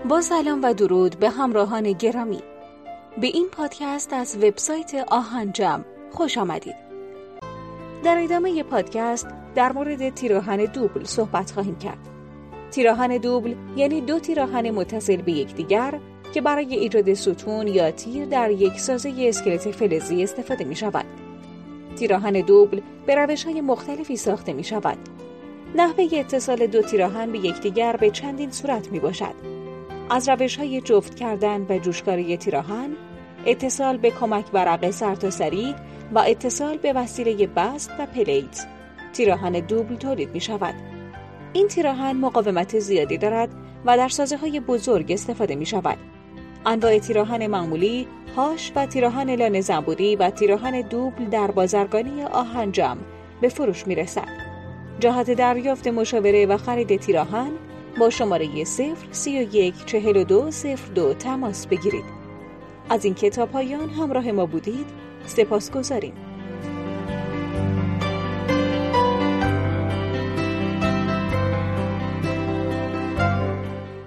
با سلام و درود به همراهان گرامی. به این پادکست از وبسایت آهن جمع خوش آمدید. در ادامه پادکست در مورد تیر-آهن دوبل صحبت خواهیم کرد. تیر-آهن دوبل یعنی دو تیر-آهن متصل به یکدیگر که برای ایجاد ستون یا تیر در یک سازه اسکلت فلزی استفاده می شود. تیر-آهن دوبل به روش‌های مختلفی ساخته می شود. نحوه اتصال دو تیر-آهن به یکدیگر به چندین صورت می باشد. از روش‌های جفت کردن و جوشکاری تیر-آهن، اتصال به کمک ورق سرتاسری و اتصال به وسیله بست و پلیت، تیر-آهن دوبل تولید می شود. این تیر-آهن مقاومت زیادی دارد و در سازه‌های بزرگ استفاده می شود. انواع تیر-آهن معمولی، هاش و تیر-آهن لانه زنبوری و تیر-آهن دوبل در بازرگانی آهن جمع به فروش می رسد. جهت دریافت مشاوره و خرید تیر-آهن با شماره 0314202 تماس بگیرید. از این که تا پایان همراه ما بودید سپاسگزاریم.